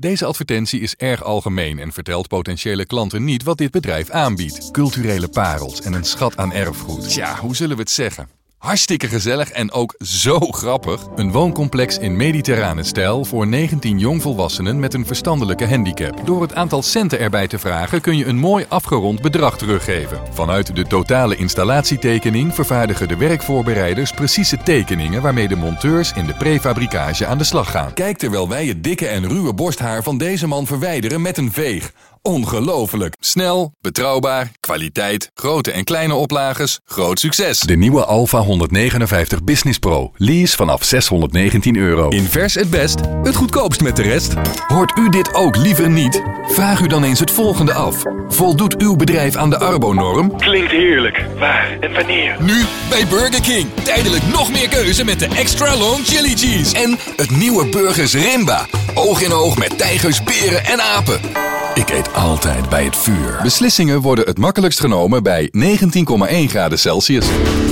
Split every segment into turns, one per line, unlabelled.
Deze advertentie is erg algemeen en vertelt potentiële klanten niet wat dit bedrijf aanbiedt. Culturele parels en een schat aan erfgoed. Tja, hoe zullen we het zeggen? Hartstikke gezellig en ook zo grappig. Een wooncomplex in mediterrane stijl voor 19 jongvolwassenen met een verstandelijke handicap. Door het aantal centen erbij te vragen kun je een mooi afgerond bedrag teruggeven. Vanuit de totale installatietekening vervaardigen de werkvoorbereiders precieze tekeningen waarmee de monteurs in de prefabricage aan de slag gaan. Kijk terwijl wij het dikke en ruwe borsthaar van deze man verwijderen met een veeg. Ongelooflijk. Snel, betrouwbaar, kwaliteit, grote en kleine oplages, groot succes. De nieuwe Alfa 159 Business Pro. Lease vanaf €619. Invers het best, het goedkoopst met de rest. Hoort u dit ook liever niet? Vraag u dan eens het volgende af. Voldoet uw bedrijf aan de Arbo-norm?
Klinkt heerlijk. Waar en wanneer?
Nu bij Burger King. Tijdelijk nog meer keuze met de extra long chili cheese. En het nieuwe Burgers Rimba. Oog in oog met tijgers, beren en apen. Ik eet altijd bij het vuur. Beslissingen worden het makkelijkst genomen bij 19,1 graden Celsius.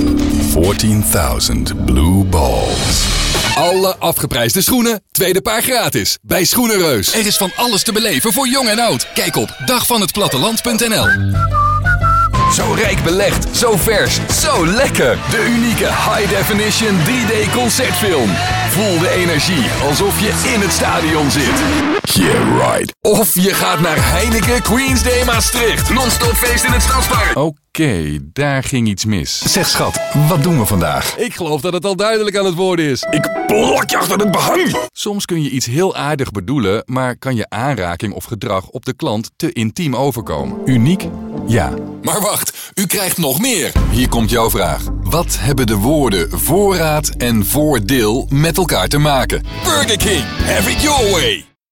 14.000 Blue Balls. Alle afgeprijsde schoenen, tweede paar gratis. Bij Schoenenreus. Er is van alles te beleven voor jong en oud. Kijk op dagvanhetplatteland.nl. Zo rijk belegd, zo vers, zo lekker. De unieke High Definition 3D concertfilm. Voel de energie alsof je in het stadion zit. Yeah, right. Of je gaat naar Heineken Queen's Day Maastricht. Non-stop feest in het Stadspark. Oké, daar ging iets mis. Zeg schat, wat doen we vandaag? Ik geloof dat het al duidelijk aan het worden is. Ik plak je achter het behang. Soms kun je iets heel aardig bedoelen, maar kan je aanraking of gedrag op de klant te intiem overkomen. Uniek? Ja. Maar wacht, u krijgt nog meer. Hier komt jouw vraag. Wat hebben de woorden voorraad en voordeel met elkaar te maken? Burger King, have it your way.